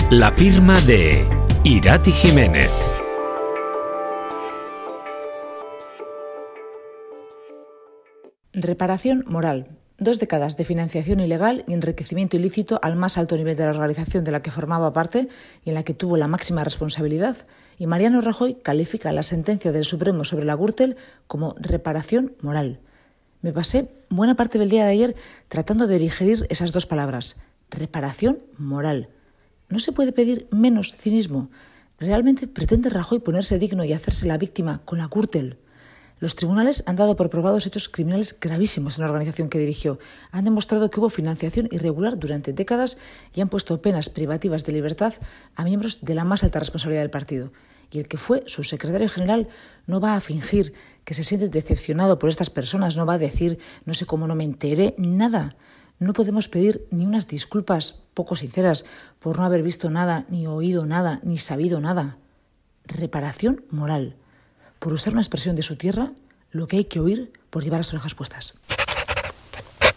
La firma de Irati Jiménez. Reparación moral. 2 décadas de financiación ilegal y enriquecimiento ilícito al más alto nivel de la organización de la que formaba parte y en la que tuvo la máxima responsabilidad. Y Mariano Rajoy califica la sentencia del Supremo sobre la Gürtel como reparación moral. Me pasé buena parte del día de ayer tratando de digerir esas 2 palabras. Reparación moral. ¿No se puede pedir menos cinismo? ¿Realmente pretende Rajoy ponerse digno y hacerse la víctima con la Gürtel? Los tribunales han dado por probados hechos criminales gravísimos en la organización que dirigió. Han demostrado que hubo financiación irregular durante décadas y han puesto penas privativas de libertad a miembros de la más alta responsabilidad del partido. Y el que fue su secretario general no va a fingir que se siente decepcionado por estas personas, no va a decir no sé cómo no me enteré, nada. No podemos pedir ni unas disculpas poco sinceras por no haber visto nada, ni oído nada, ni sabido nada. Reparación moral. Por usar una expresión de su tierra, lo que hay que oír por llevar las orejas puestas.